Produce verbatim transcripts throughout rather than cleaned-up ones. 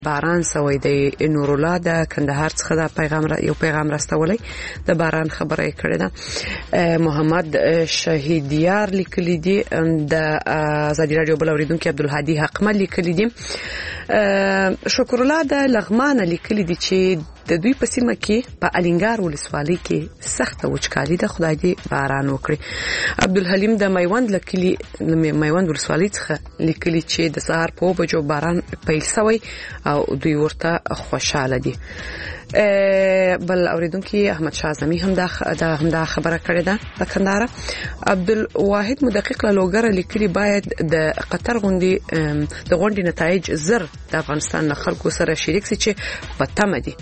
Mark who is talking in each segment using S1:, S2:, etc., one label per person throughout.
S1: باران سوی د نورالله د کندهار څخه د پیغام را یو پیغام راستولی د باران خبره یې کړې ده. محمد شهیدیار لیکلی دی د ازادي راډیو بل اوریدونکو عبدالهادي حقمل لیکلی دی. شکر الله د لغمان لیکلی دی چې د دوی په سیمه کې په الینګار ولسوالۍ کې سخته وچکالي ده، خدای دې باران وکړي. عبدالحلیم د میوند لیکلی میوند ولسوالۍ څخه لیکلی چې د سهار په بجو باران پیل شوی او دوی ورته خوشاله دي. بل اوریدونکو احمد شاه اعظمي هم دا هم خبره کړې ده د کندهار. عبدالواحد مدقق له لوګر لیکلی باید د قطر غونډې د غونډې نتایج زر د افغانستان له خلکو سره شریک شي چې په تمه دي.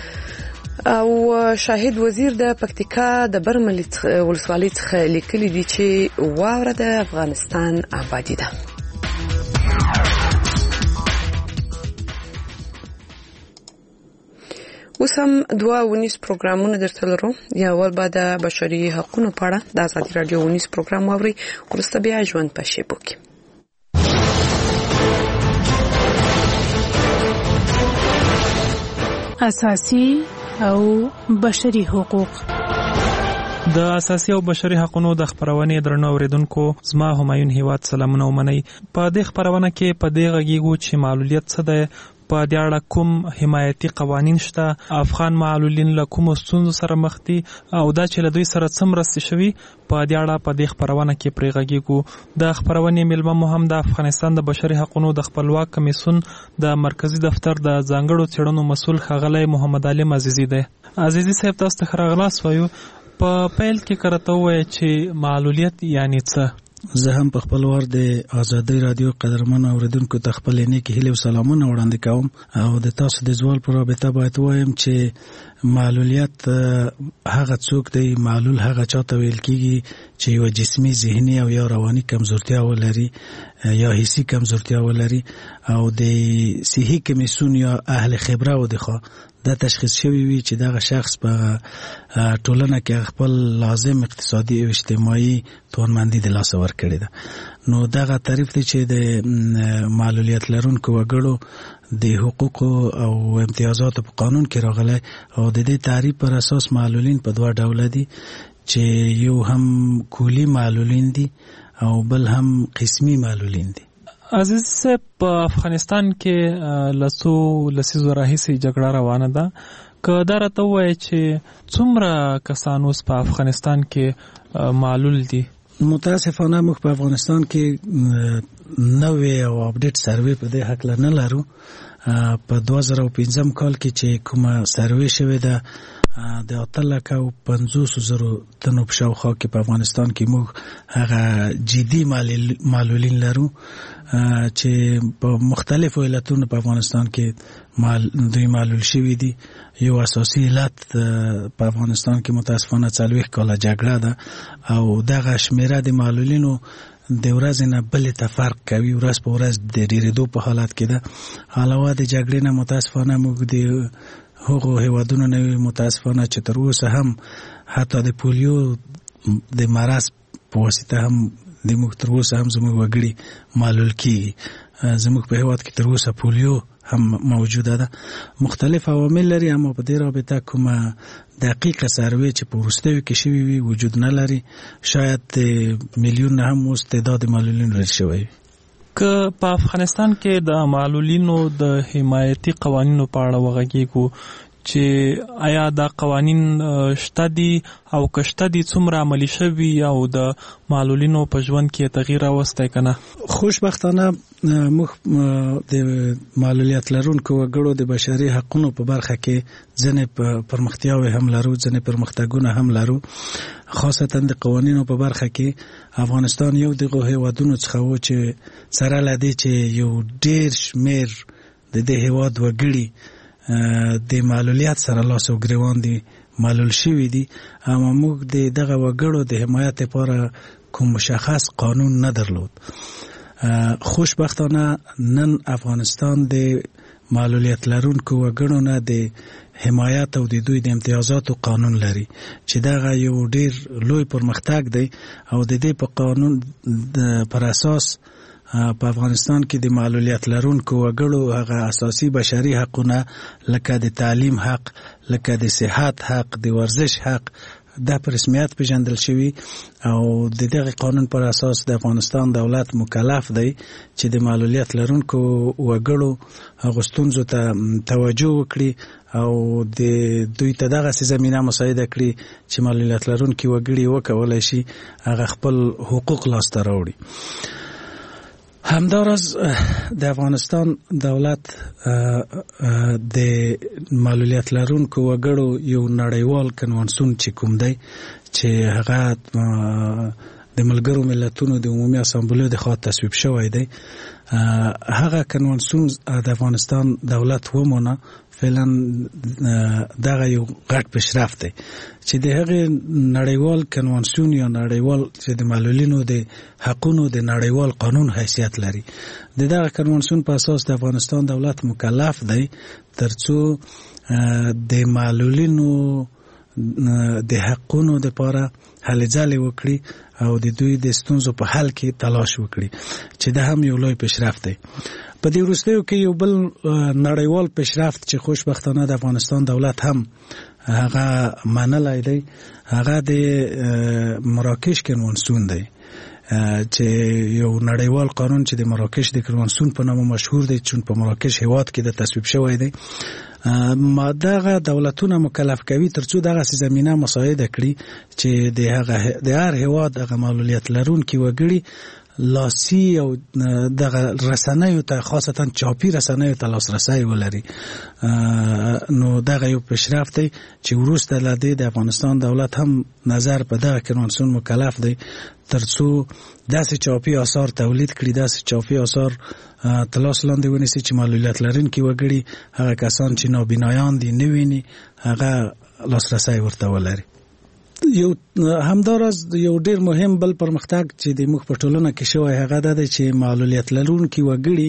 S1: او شاهد وزیر د پکتیکا د برمل ولسوالۍ څخه لیکلی دی چې واوره د افغانستان آبادی ده. اوس هم دوه ونیس پروګرامونه درته لرو. یو ول به د بشري حقوقو په اړه د ازادي راډیو ونیس پروګرام اوري، وروسته بیا ژوند په شیبو کې.
S2: اساسي او بشري حقوق.
S3: د اساسي او بشري حقوقو د خبرونې درنو اوریدونکو، زما همایون هیواد سلامونه ومني. په دې خبرونه کې په دې غږیږو چې معلولیت څه ده، په دې اړه کوم حمایتي قوانین شته، افغان معلولین له کوم ستونزو سره مخ دي او دا چې له دوی سره څه مرستې شوي، په دې اړه په دې خبرونه کې پرې غږیږو. د خبرونې مېلمه مو هم د افغانستان د بشري حقوقو د خپلواک کمیسیون د مرکزی دفتر د ځانګړو څېړنو مسؤل ښاغلی محمد علي عزیزي دی. عزیزي صاحب، تاسو ته ښه راغلاست وایو. په پیل کې کرته وایي چې معلولیت یعنی څه؟
S4: زه هم په خپل وار د ازادي رادیو قدرمن اوریدونکو ته خپل نیک هیلې او سلامونه وړاندې کوم او د تاسو د ځوال پر رابطه باید وایم چې معلولیت هغه څوک دی، معلول هغه چاته ویل کیږي چې یو جسمي، ذهني او یا رواني کمزورتیا ولري یا حسي کمزورتیا ولري او د صحي کمیسیون یا اهل خبره و دغه دا تشخیص شوی وي چې دغه شخص په ټولنه کې خپل لازم اقتصادي او اجتماعي توانمندي د لاس ورکړي ده. نو دغه تعریف دی چې د معلولیت لرونکو وګړو د حقوقو او امتیازاتو په قانون کې راغلی او د دې تعریف پر اساس معلولین په دوه ډوله دي چې یو هم کلی معلولین دي او بل هم قسمی معلولین دي.
S3: عزیز صاحب، په افغانستان کې لسو لسیزو راهیسې جګړه روانه ده. که دا راته ووایي چې څومره کسان اوس په افغانستان کې معلول دي؟
S4: متاسفانه موږ په افغانستان کې نوې او اپډیټ سروې په دې حق نه لرو. په دوه زره پنځم کال کې چې کومه سروې شوې ده د اته لکه او پنځوس زرو تنو په شاوخوا کې په افغانستان کې موږ هغه جدي معلولین لرو چې په مختلفو علتونو په افغانستان کې دوی معلول شوي دي. یو اساسي علت په افغانستان کې متاسفانه څلوېښت کاله جګړه ده او دغه شمیره د معلولینو د ورځې نه بلې ته فرق کوي، ورځ په ورځ د ډېرېدو په حالت کې ده. علاوه د جګړې نه متاسفانه موږ د هغو هیوادونو نه متاسفانه چې تر اوسه هم حتی د پولیو د مرض په واسطه هم د موږ تر اوسه هم زموږ وګړي معلول کیږي. زموږ په هیواد کې تر اوسه پولیو هم موجوده ده. مختلف عوامل لري، اما په دې رابطه کومه دقیقه سروې چې په وروستیو کې شوي وي وجود نه لري. شاید میلیون نه هم اوس تعداد معلولینو ډېر شوی وي.
S3: که په افغانستان کې د معلولینو د حمایتي قوانینو په اړه وغږیږو چې آیا دا قوانین شته دي او که شته دي څومره عملي شوي او د معلولینو په ژوند کې تغییر راوستی که نه؟
S4: خوشبختانه موږ د معلولیت لرونکو وګړو د بشري حقوقو په برخه کې ځینې پرمختیاوې هم لرو، ځینې پرمختګونه هم لرو. خاصتا د قوانینو په برخه کې افغانستان یو دغه هیوادونو څخه و چې سره له دې چې یو ډېر شمېر د دې هیواد وګړي د معلولیت سره لاس او ګریوان دي معلول شوي دي، اما موږ د دغه وګړو د حمایت لپاره کوم مشخص قانون نه درلود. خوشبختانه نن افغانستان د معلولیت لرونکو وګړو نه د حمایت او د دوی د امتیازاتو قانون لري چې دغه یو ډیر لوی پرمختګ دی او د دې په قانون پر اساس په افغانستان کې د معلولیت لرونکو وګړو هغه اساسي بشري حقونه لکه د تعلیم حق، لکه د صحت حق، د ورزش حق دا په رسمیت پیژندل شوی او د دغه قانون پر اساس د افغانستان دولت مکلف دی چې د معلولیت لرونکو وګړو هغو ستونزو ته توجه وکړي او د دوی ته دغه زمینه مساعده کړي چې معلولیت لرونکي وګړي وکولای شي هغه خپل حقوق لاسته راوړي. همدارس د افغانستان دولت د معلولیت لرونکو وګړو یو نړیوال کنوانسیون چې کوم دی چې هغه د ملګرو ملتونو د عمومي اسامبلې د خوا تصویب شوی دی، هغه کنوانسیون د افغانستان دولت ومنه فعلا دغه یو غټ پیشرفت دی چې د هغه نړیوال کنوانسیون یا نړیوال چې د معلولینو د حقونو د نړیوال قانون حیثیت لري. د دغه کنوانسیون په اساس د افغانستان دولت مکلف دی ترڅو د معلولینو د حقونو لپاره هلې ځلې وکړي او د دوی د ستونزو په حل کې تلاش وکړي چې دا هم یو لوی پیشرفت دی. په دې وروستیو کې یو بل نړیوال پیشرفت چې خوشبختانه د افغانستان دولت هم هغه منلی دی هغه د مراکش کنوانسیون دی چې یو نړیوال قانون چې د مراکش د کنوانسیون په نامه مشهور دی چون په مراکش هیواد کې د تصویب شوی دی. ما دغه دولتونه مکلف کوي ترڅو دغه زمینه مساعده کړي چې د هغه د هر هیواد هغه معلولیت لرونکي وګړي لاسي او دغه رسنیو ته خاصتا چاپی رسنیو ته لاسرسی ولري. نو دغه یو پیشرفت دی چې وروسته له دې د افغانستان دولت هم نظر په دغه کنوانسیون مکلف دی ترڅو داسې چاپی آثار تولید کړي، داسې چاپی آثار تلاس لاندې ونیسي چې معلولیت لرونکي وګړي هغه کسان چې نابینایان دي نه ویني هغه لاسرسی ورته ولري. یو همداراز یو ډیر مهم بل پرمختګ چې د موږ په ټولنه کې شوی هغه دا دی چې معلولیت لرونکي وګړي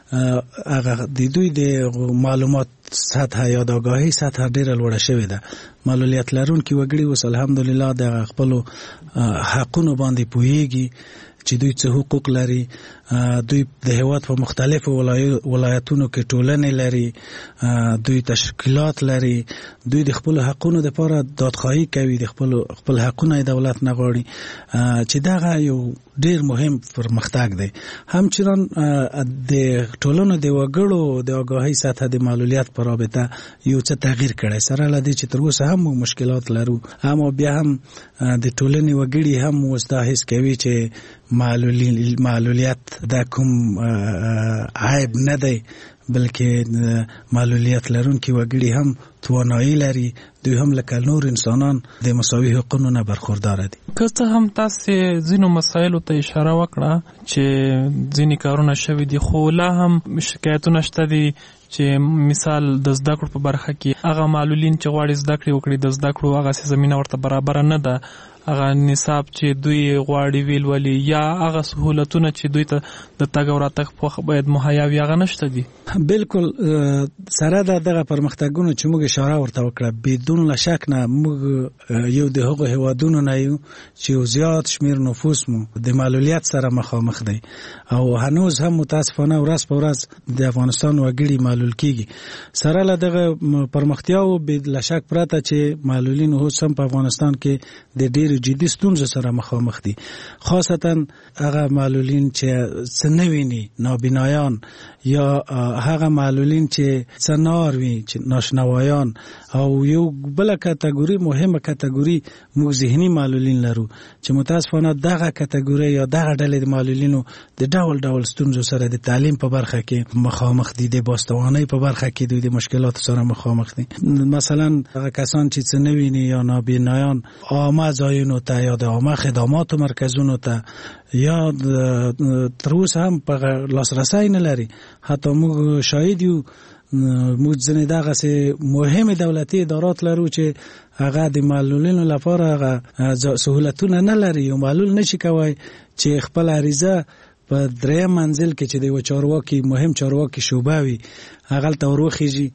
S4: هغه د دوی د معلومات سطح یا د آگاهی سطح ډیره لوړه شوې ده. معلولیت لرونکي وګړي اوس الحمدلله د خپلو حقونو باندې پوهیږي چې دوی څه حقوق لري، دوی د هیواد په مختلفو ولایتونو کې ټولنې لري، دوی تشکیلات لري، دوی د خپل حقونو لپاره دادخواهی کوي، د خپل خپل حقونه دولت نه غواړي چې دغه یو ډیر مهم پرمختګ دی. همچنان د ټولنو د وګړو د آگاهی سطح د معلولیت په رابطه یو څه تغییر کړی سره لدی چې تر اوسه هم مشکلات لرو، اما بیا هم د ټولنې وګړي هم اوس دا حس کوي چې معلولی معلولیت دا کوم عیب نه دی بلکې معلولیت لرونکي وګړي هم توانایی لري، دوی هم لکه نور انسانان د مساوي حقوقو نه برخوردار دي.
S3: که څه هم تاسو ځینو مسایلو ته اشاره وکړه چې ځینې کارونه شوي دي خو لا هم شکایتونه شته دي چې مثال د زده کړو په برخه کې هغه معلولین چې غواړي زده کړې وکړي د زده کړو هغه زمینه ورته برابر نه ده، هغه نصاب چې دوی غواړي ویل ولي یا هغه سہولتونه چې دوی ته د تګ او راتګ په باید مهیا وي هغه نشته دي.
S4: بالکل سره د دغه پرمختګونو چې موږ اشاره ورته وکړه بدون لا شک نه موږ یو د هغو هیوادونو نه یو چې زیات شمیر نفوس مو د معلولیت سره مخامخ دی او هنوز هم متاسفانه ورځ په ورځ د افغانستان وګړي معلول کیږي. سره له دغه پرمختیاو بلا شک پراته چې معلولین اوس هم په افغانستان کې د ډیر جدي ستونزو سره مخامخ دي، خاصتا هغه معلولین چې څه نه ویني، نابینایان یا هغه معلولین چې څه نار وي چې ناشنوایان، او یو بل کټګوري مهمه کټګوري موږ ذهني معلولین لرو چې متاسفانه دغه کټګوري یا دغه ډلې د معلولینو د ډول ډول ستونزو سره د تعلیم په برخه کې مخامخ دي، د باستوانۍ په برخه کې دوی د مشکلاتو سره مخامخ دي. مثلا هغه کسان چې څه نه ویني یا نابینایان عامه ځایونو ته یا د عامه خدماتو مرکزونو ته یا تر اوسه هم په لاسرسی نه لري. حتی موږ شاهد یو موږ ځنې دغسې مهمې دولتي ادارات لرو چې هغه د معلولینو لپاره هغه سهولتونه نه لري، یو معلول نشي کوی چې خپل عریضه په دریم منزل کې چې د یو چارواکي مهم چارواکي شوبه وي هغلته وروخیږي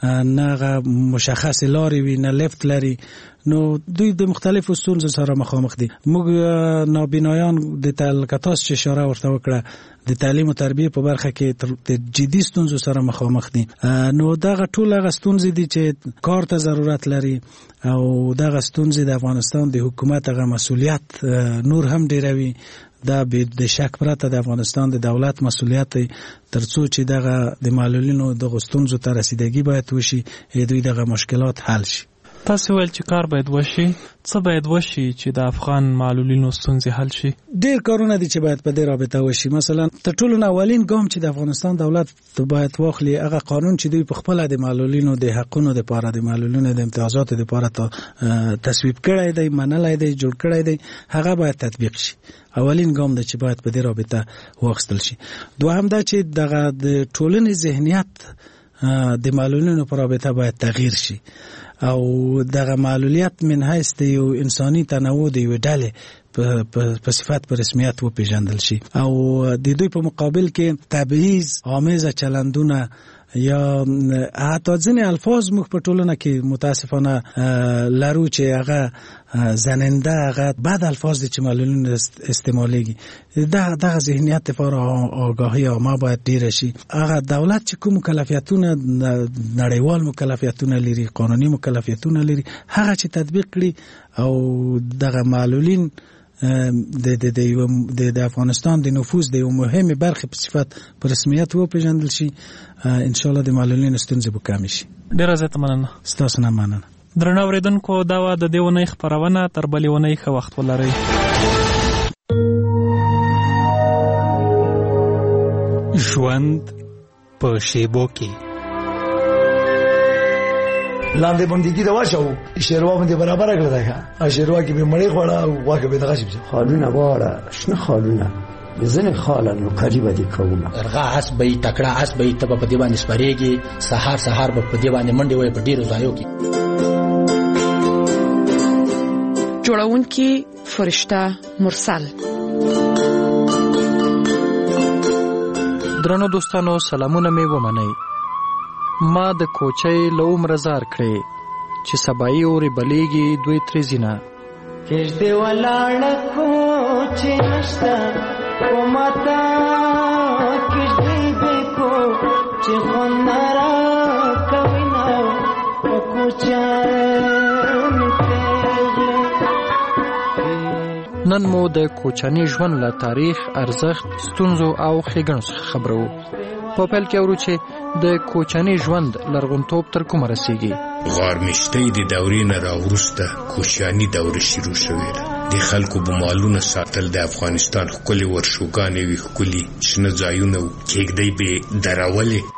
S4: نه مشخص لارې وي نه لیفت لري، نو دوی د مختلفو ستونزو سره مخامخ دي. موږ نابینایان د تلکتاس چې اشاره ورته وکړه د تعلیم او تربیه په برخه کې د جدي ستونزو سره مخامخ دي. نو دغه ټول هغه ستونزې دي چې کار ته ضرورت لري او دغه ستونزې د افغانستان د حکومت هغه مسؤلیت نور هم ډیروي. دا به شک پرته د افغانستان د دولت مسؤلیت دی ترڅو چې دغه د معلولینو د ستونزو ته رسیدګي باید وشي، دوی دغه مشکلات حل شي.
S3: تاسو ویل چې کار باید وشي، څه باید وشي چې د افغان معلولینو ستونزې حل شي؟
S4: ډېر کارونه دي چې باید په دې رابطه وشي. مثلا تر ټولو نه اولین ګام چې د افغانستان دولت باید واخلي هغه قانون چې دوی په خپل د معلولینو د حقونو لپاره د معلولینو د امتیازاتو لپاره تصویب کړی دی، منلای دی، جوړ کړی دی، هغه باید تطبیق شي. اولین ګام دی چې باید په دې رابطه واخیستل شي. دوهم دا چې دغه د ټولنې ذهنیت د معلولینو په رابطه باید تغییر شي او دغه معلولیت من حیث د یو انساني تنوع د یو ډلې په صفت په رسمیت وپېژندل شي او د دوی په مقابل کې تبعیض آمیزه چلندونه یا حتی ځینې الفاظ موږ په ټولنه کې متاسفانه لرو چې هغه زننده، هغه بد الفاظ دي چې معلولین استعمالیږي. دغه دغه ذهنیت لپاره آگاهی عامه باید ډیره شي. هغه دولت چې کوم مکلفیتونه نړیوال مکلفیتونه لري، قانوني مکلفیتونه لري، هغه چې تطبیق کړي او دغه معلولین د د د د افغانستان د نفوذ د یو مهمه برخه په صفت په رسمیت وپېژندل شي، ان شاء الله د معلولینو ستونزې به کم شي.
S3: ډیره زیاته مننه.
S4: ستاسو نه مننه.
S3: درنو اوریدونکو، دا و د دې ونې خپرونه، تر بلې ونې ښه وخت ولرئ.
S5: ژوند په شیبو کې
S6: لاندې باندې کې دا واښو شیروا باندې برابر کړل دا شیروا کې به مړې خوړه او واکه به دغه شي
S7: خالونه واړه شنه خالونه ځنه خالن قریبه دي کومه
S8: ارغا اس به تکړه اس به تب په دی باندې سپریږي، سحر سحر په دی باندې منډي وای په ډیرو ځایو کې.
S1: جوړونکي فرشته مرسل.
S5: درنو دوستانو، سلامونه مې ومنئ. ما د کوچۍ له عمره زار کړې چې سبایي اورې بلیږي دوی ترې ځینه
S9: کېږدې ولاړه کوچې نشته و ماته کېږدې بېکو چې خوند نه راکوي نه په کوچیانو پرېږدي.
S5: نن مو د کوچني ژوند له تاریخ، ارزښت، ستونزو او ښېګڼو څخه خبرو. په پیل کې اورو چې د کوچني ژوند لرغونتوب تر کومه رسیږي.
S10: غارمشتۍ د دورې نه راوروسته کوچني دوره شروع شوې ده. د خلکو به مالونه ساتل، د افغانستان ښکلې ورشوګانې وي، ښکلي شنه ځایونه وو، کېږدۍ به درولې